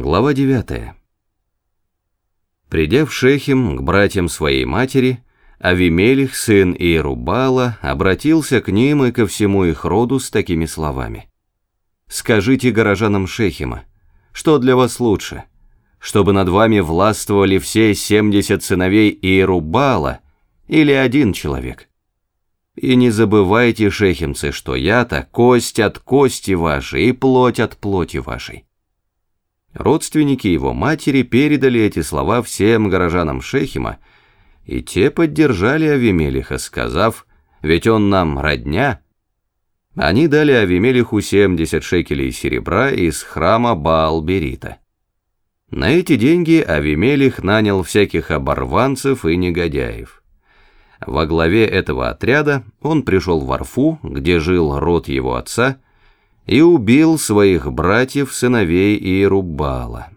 Глава 9. Придя в Шехем к братьям своей матери, Авимелих, сын Иеруббаала, обратился к ним и ко всему их роду с такими словами. «Скажите горожанам Шехема, что для вас лучше, чтобы над вами властвовали все 70 сыновей Иеруббаала или один человек? И не забывайте, шехемцы, что я-то кость от кости вашей и плоть от плоти вашей». Родственники его матери передали эти слова всем горожанам Шехема, и те поддержали Авимелиха, сказав: «Ведь он нам родня». Они дали Авимелиху 70 шекелей серебра из храма Баал-Берита. На эти деньги Авимелих нанял всяких оборванцев и негодяев. Во главе этого отряда он пришел в Орфу, где жил род его отца, и убил своих братьев, сыновей Иеруббаала.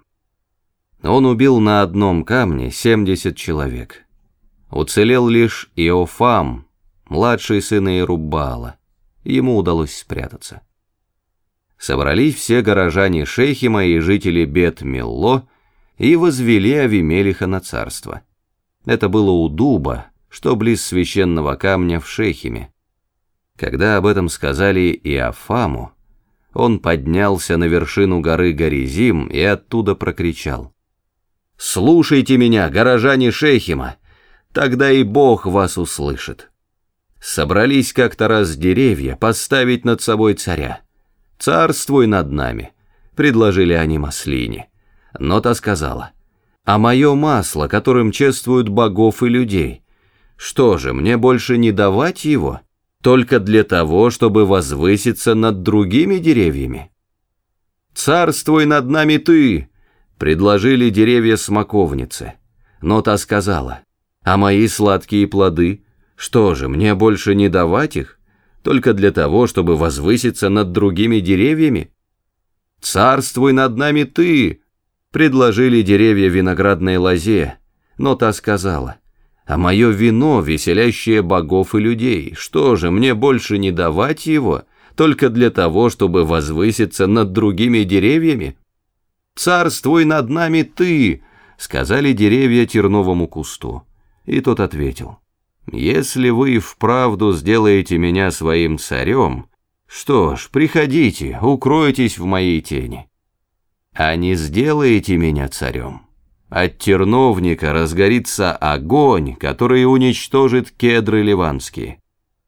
Он убил на одном камне 70 человек. Уцелел лишь Иофам, младший сын Иеруббаала. Ему удалось спрятаться. Собрались все горожане Шехема и жители Бет-Милло и возвели Авимелиха на царство. Это было у дуба, что близ священного камня в Шехеме. Когда об этом сказали Иофаму, он поднялся на вершину горы Горизим и оттуда прокричал: «Слушайте меня, горожане Шехема, тогда и Бог вас услышит. Собрались как-то раз деревья поставить над собой царя. Царствуй над нами», — предложили они маслине. Но та сказала: «А мое масло, которым чествуют богов и людей, что же, мне больше не давать его? Только для того, чтобы возвыситься над другими деревьями?» «Царствуй над нами ты», — предложили деревья смоковницы. Но та сказала: «А мои сладкие плоды, что же, мне больше не давать их? Только для того, чтобы возвыситься над другими деревьями?» «Царствуй над нами ты», — предложили деревья виноградной лозе. Но та сказала: «А мое вино, веселящее богов и людей, что же, мне больше не давать его, только для того, чтобы возвыситься над другими деревьями?» «Царствуй над нами ты», — сказали деревья терновому кусту. И тот ответил: «Если вы и вправду сделаете меня своим царем, что ж, приходите, укройтесь в моей тени. А не сделаете меня царем, от терновника разгорится огонь, который уничтожит кедры ливанские».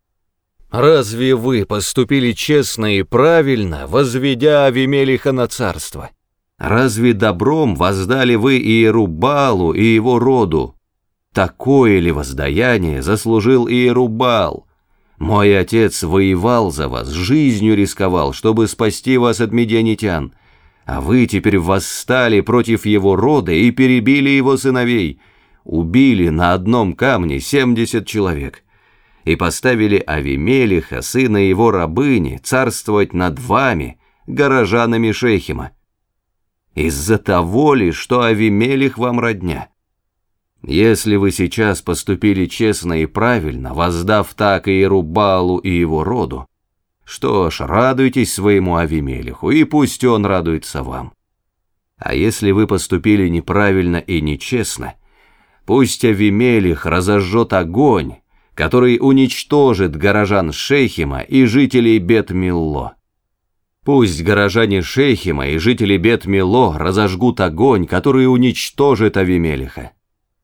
«Разве вы поступили честно и правильно, возведя Авимелиха на царство? Разве добром воздали вы Иеруббаалу и его роду? Такое ли воздаяние заслужил Иеруббаал? Мой отец воевал за вас, жизнью рисковал, чтобы спасти вас от медианитян. А вы теперь восстали против его рода и перебили его сыновей, убили на одном камне 70 человек и поставили Авимелиха, сына его рабыни, царствовать над вами, горожанами Шехема. Из-за того ли, что Авимелих вам родня? Если вы сейчас поступили честно и правильно, воздав так Иеруббаалу и его роду, что ж, радуйтесь своему Авимелиху, и пусть он радуется вам. А если вы поступили неправильно и нечестно, пусть Авимелих разожжет огонь, который уничтожит горожан Шехема и жителей Бет-Милло. Пусть горожане Шехема и жители Бет-Милло разожгут огонь, который уничтожит Авимелиха».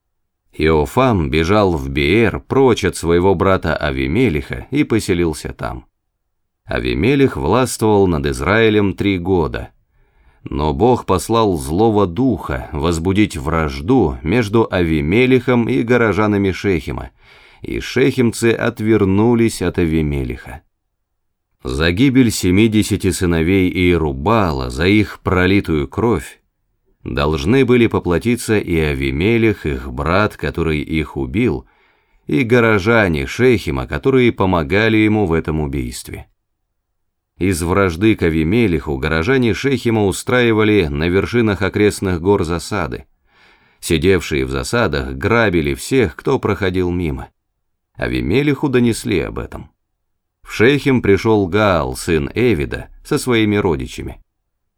Иофам бежал в Беэр прочь от своего брата Авимелиха и поселился там. Авимелих властвовал над Израилем 3 года. Но Бог послал злого духа возбудить вражду между Авимелихом и горожанами Шехема, и шехемцы отвернулись от Авимелиха. За гибель 70 сыновей Иеруббаала, за их пролитую кровь, должны были поплатиться и Авимелих, их брат, который их убил, и горожане Шехема, которые помогали ему в этом убийстве. Из вражды к Авимелиху горожане Шехема устраивали на вершинах окрестных гор засады. Сидевшие в засадах грабили всех, кто проходил мимо. Авимелиху донесли об этом. В Шехем пришел Гаал, сын Эвида, со своими родичами.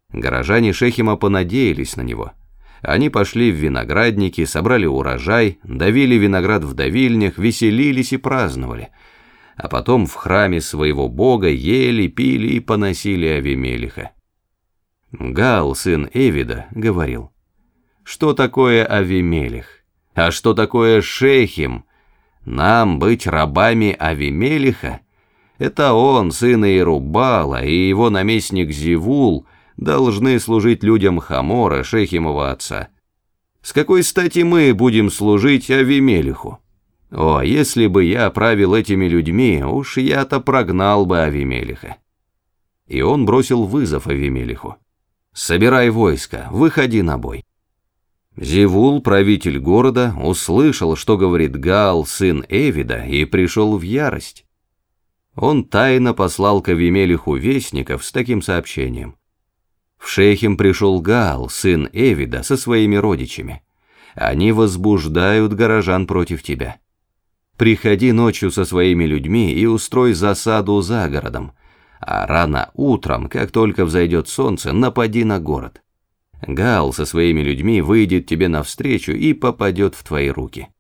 Горожане Шехема понадеялись на него. Они пошли в виноградники, собрали урожай, давили виноград в давильнях, веселились и праздновали. А потом в храме своего бога ели, пили и поносили Авимелиха. Гаал, сын Эвида, говорил: «Что такое Авимелих? А что такое Шехем? Нам быть рабами Авимелиха? Это он, сын Иеруббаала, и его наместник Зевул должны служить людям Хамора, Шехемова отца. С какой стати мы будем служить Авимелиху? О, если бы я правил этими людьми, уж я-то прогнал бы Авимелиха». И он бросил вызов Авимелиху: «Собирай войско, выходи на бой». Зевул, правитель города, услышал, что говорит Гаал, сын Эвида, и пришел в ярость. Он тайно послал к Авимелиху вестников с таким сообщением: «В Шехем пришел Гаал, сын Эвида, со своими родичами. Они возбуждают горожан против тебя. Приходи ночью со своими людьми и устрой засаду за городом, а рано утром, как только взойдет солнце, напади на город. Гаал со своими людьми выйдет тебе навстречу и попадет в твои руки».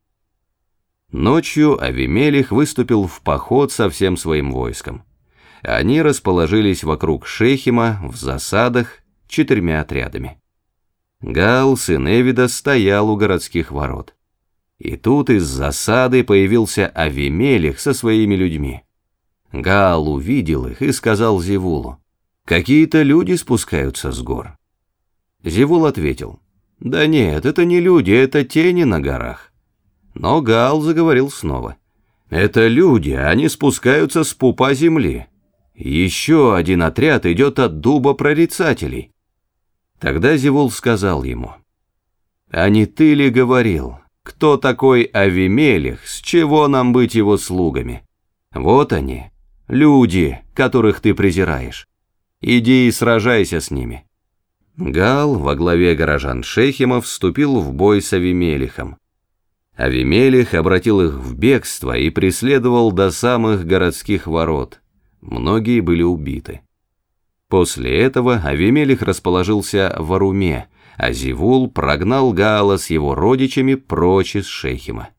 Ночью Авимелих выступил в поход со всем своим войском. Они расположились вокруг Шехема в засадах 4 отрядами. Гаал, сын Эвида, стоял у городских ворот. И тут из засады появился Авимелих со своими людьми. Гаал увидел их и сказал Зевулу: «Какие-то люди спускаются с гор». Зевул ответил: «Да нет, это не люди, это тени на горах». Но Гаал заговорил снова: «Это люди, они спускаются с пупа земли. Еще один отряд идет от дуба прорицателей». Тогда Зевул сказал ему: «А не ты ли говорил, кто такой Авимелих, с чего нам быть его слугами? Вот они, люди, которых ты презираешь. Иди и сражайся с ними». Гаал во главе горожан Шехема вступил в бой с Авимелихом. Авимелих обратил их в бегство и преследовал до самых городских ворот. Многие были убиты. После этого Авимелих расположился в Аруме, а Зевул прогнал Гаала с его родичами прочь из Шехема.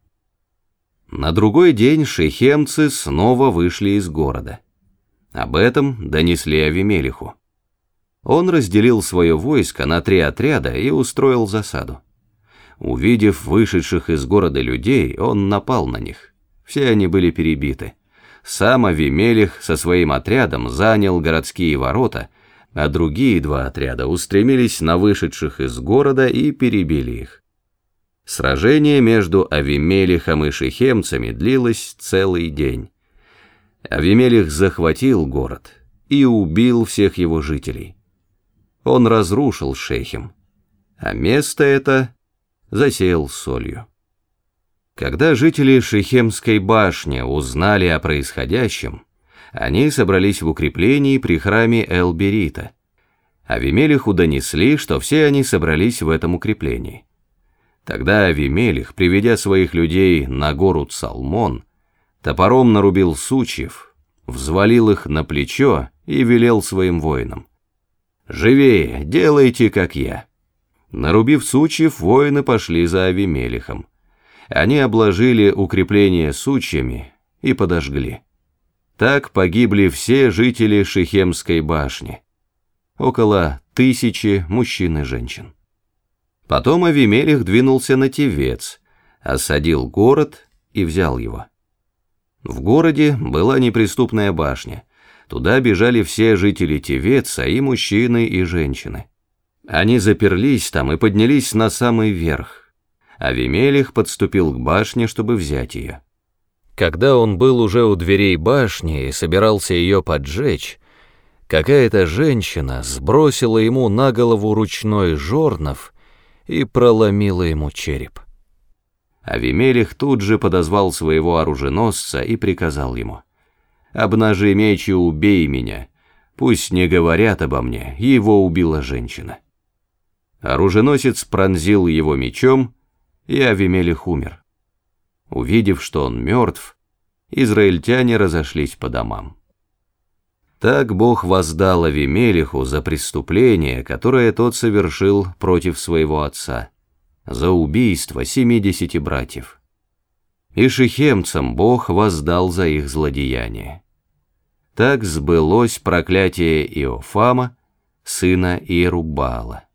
На другой день шехемцы снова вышли из города. Об этом донесли Авимелиху. Он разделил свое войско на 3 отряда и устроил засаду. Увидев вышедших из города людей, он напал на них. Все они были перебиты. Сам Авимелих со своим отрядом занял городские ворота, а другие 2 отряда устремились на вышедших из города и перебили их. Сражение между Авимелихом и шехемцами длилось целый день. Авимелих захватил город и убил всех его жителей. Он разрушил Шехем, а место это засеял солью. Когда жители Шехемской башни узнали о происходящем, они собрались в укреплении при храме Эл-Берита. Авимелиху донесли, что все они собрались в этом укреплении. Тогда Авимелих, приведя своих людей на гору Цалмон, топором нарубил сучьев, взвалил их на плечо и велел своим воинам: «Живее, делайте, как я». Нарубив сучьев, воины пошли за Авимелихом. Они обложили укрепление сучьями и подожгли. Так погибли все жители Шехемской башни, около 1000 мужчин и женщин. Потом Авимелих двинулся на Тевец, осадил город и взял его. В городе была неприступная башня. Туда бежали все жители Тевеца, и мужчины, и женщины. Они заперлись там и поднялись на самый верх. Авимелих подступил к башне, чтобы взять ее. Когда он был уже у дверей башни и собирался ее поджечь, какая-то женщина сбросила ему на голову ручной жорнов и проломила ему череп. Авимелих тут же подозвал своего оруженосца и приказал ему: «Обнажи меч и убей меня, пусть не говорят обо мне, его убила женщина». Оруженосец пронзил его мечом, и Авимелих умер. Увидев, что он мертв, израильтяне разошлись по домам. Так Бог воздал Авимелеху за преступление, которое тот совершил против своего отца, за убийство 70 братьев. И шихемцам Бог воздал за их злодеяние. Так сбылось проклятие Иофама, сына Иеруббаала.